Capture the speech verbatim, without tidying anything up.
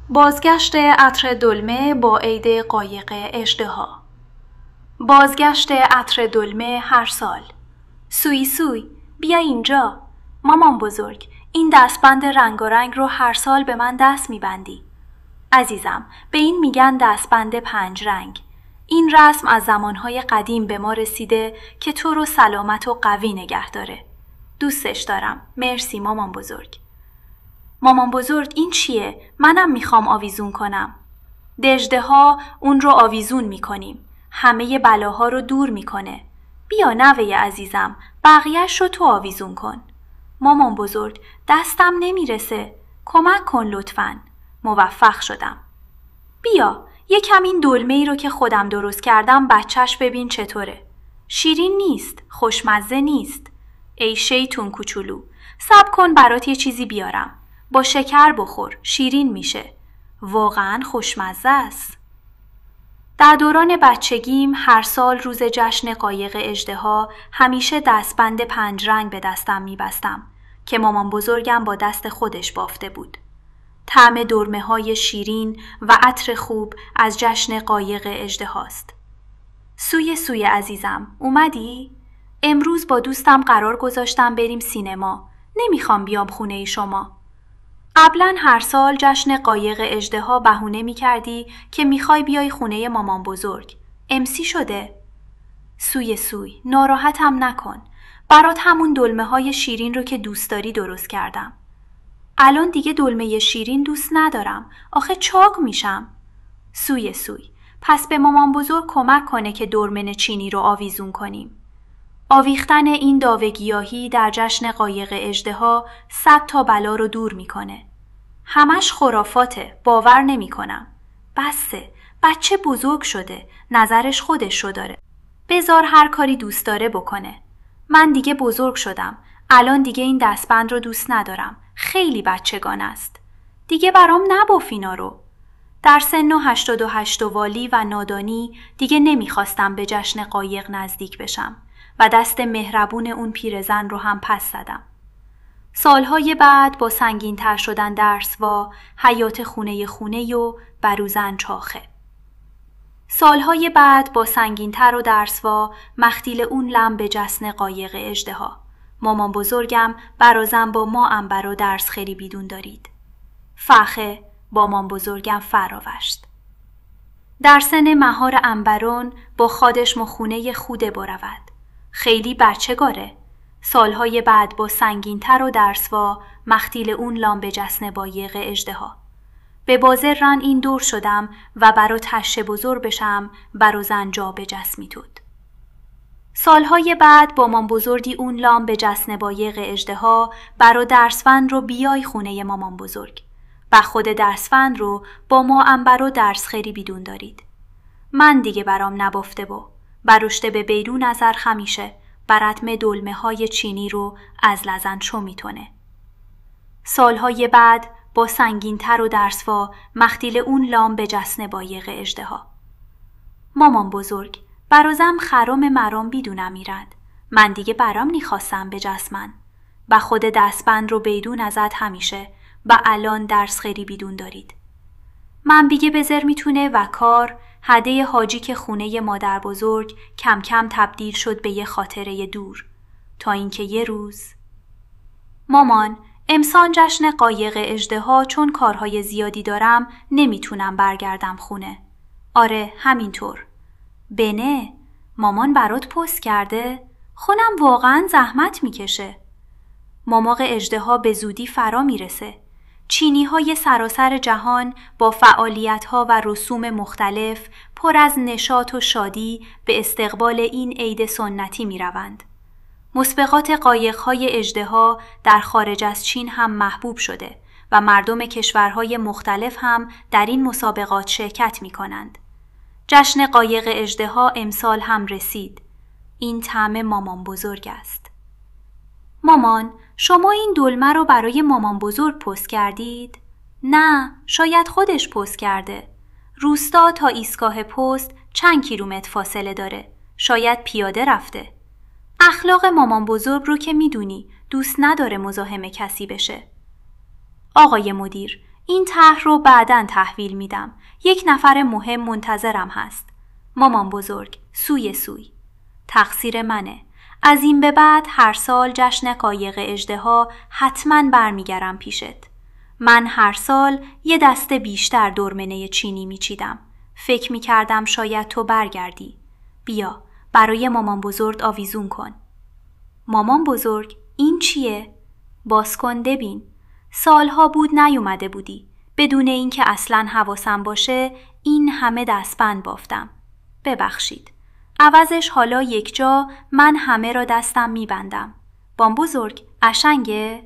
بازگشت عطر دلمه با عید قایق اژدها. بازگشت عطر دلمه هر سال. سوی سوی، بیا اینجا. مامان بزرگ، این دستبند رنگارنگ رو هر سال به من دست میبندی. عزیزم، به این میگن دستبند پنج رنگ. این رسم از زمانهای قدیم به ما رسیده که تو رو سلامت و قوی نگه داره. دوستش دارم. مرسی مامان بزرگ. مامان بزرگ این چیه؟ منم میخوام آویزون کنم. اژدها اون رو آویزون میکنیم. همه بلاها رو دور میکنه. بیا نوه عزیزم، بقیهش رو تو آویزون کن. مامان بزرگ دستم نمیرسه. کمک کن لطفاً. موفق شدم. بیا یکم این دلمه ای رو که خودم درست کردم بچهش ببین چطوره. شیرین نیست، خوشمزه نیست. ای شیطون کوچولو، صبر کن برات یه چیزی بیارم. با شکر بخور، شیرین میشه. واقعاً خوشمزه است. در دوران بچگیم هر سال روز جشن قایق اژدها همیشه دستبند پنج رنگ به دستم میبستم که مامان بزرگم با دست خودش بافته بود. طعم دلمه های شیرین و عطر خوب از جشن قایق اژدهاست. سوی سوی عزیزم، اومدی؟ امروز با دوستم قرار گذاشتم بریم سینما. نمیخوام بیام خونه شما. قبلا هر سال جشن قایق اژدها بهونه میکردی که میخوای بیای خونه مامان بزرگ. امسی شده؟ سوی سوی، ناراحتم نکن. برات همون دلمه های شیرین رو که دوست داری درست کردم. الان دیگه دلمه شیرین دوست ندارم. آخه چاق میشم. سوی سوی، پس به مامان بزرگ کمک کنه که دورمن چینی رو آویزون کنیم. آویختن این داو گیاهی در جشن قایق اژدها صد تا بلا رو دور میکنه. همش خرافاته، باور نمیکنم. بسه، بچه بزرگ شده، نظرش خودش رو داره. بذار هر کاری دوست داره بکنه. من دیگه بزرگ شدم. الان دیگه این دستبند رو دوست ندارم. خیلی بچگان است. دیگه برام نباف اینا رو. در سن و هشتاد و هشت والی و نادانی دیگه نمیخواستم به جشن قایق نزدیک بشم و دست مهربون اون پیرزن رو هم پس زدم. سالهای بعد با سنگین تر شدن درسوا، حیات خونه خونه و بروزن چاخه. سالهای بعد با سنگین تر و درسوا، مختیل اون لم به جشن قایق اژدها. مامان بزرگم برازم با ما انبر و درس خیلی بیدون دارید. فخه با مامان بزرگم فراوشت. در سن مهار انبرون با خادش مخونه خوده برود. خیلی بچگاره. سالهای بعد با سنگینتر و درسوا مختیل اون لام به جسن قایق اژدها. به بازر رن این دور شدم و برا تشه بزرگ بشم برا زنجا به جسمی تود. سالهای بعد با مامان بزرگی اون لام به جسن قایق اژدها برا درسفند رو بیای خونه مامان بزرگ. و خود درسفند رو با ما انبر و درس خیلی بیدون دارید. من دیگه برام نبافته با. برشته به بیرون نظر خمیشه براتم دلمه های چینی رو از لزن چو میتونه. سالهای بعد با سنگینتر و درسوا مختیل اون لام به جسن قایق اژدها. مامان بزرگ، برازم خرام مرام بیدونم میرد. من دیگه برام نیخواستم به جسمن. و خود دستبند رو بیدون ازت همیشه و الان درس خیلی بیدون دارید. من بیگه بذر میتونه و کار هده حاجی که خونه مادر بزرگ کم کم تبدیل شد به یه خاطره دور. تا اینکه یه روز مامان، امسال جشن قایق اژدها چون کارهای زیادی دارم نمیتونم برگردم خونه. آره همینطور. بنه، مامان برات پست کرده؟ خونم واقعا زحمت میکشه. ماماق اژدها به زودی فرا میرسه. چینی های سراسر جهان با فعالیت ها و رسوم مختلف پر از نشاط و شادی به استقبال این عید سنتی می روند. مسابقات قایق های اژدها در خارج از چین هم محبوب شده و مردم کشورهای مختلف هم در این مسابقات شرکت می کنند. جشن قایق اژدها امسال هم رسید. این طعم مامان بزرگ است. مامان، شما این دلمه رو برای مامان بزرگ پست کردید؟ نه، شاید خودش پست کرده. روستا تا ایستگاه پست چند کیلومتر فاصله داره. شاید پیاده رفته. اخلاق مامان بزرگ رو که میدونی دوست نداره مزاحم کسی بشه. آقای مدیر، این طرح رو بعداً تحویل میدم. یک نفر مهم منتظرم هست. مامان بزرگ، سوی سوی. تقصیر منه. از این به بعد هر سال جشن قایق اژدها حتماً برمیگردم پیشت. من هر سال یه دسته بیشتر دورمنه چینی میچیدم. فکر میکردم شاید تو برگردی. بیا، برای مامان بزرگ آویزون کن. مامان بزرگ، این چیه؟ باز کن ببین. سالها بود نیومده بودی. بدون اینکه اصلاً حواسم باشه این همه دستبند بافتم. ببخشید. عوضش حالا یک جا من همه را دستم میبندم. بام بزرگ، قشنگه؟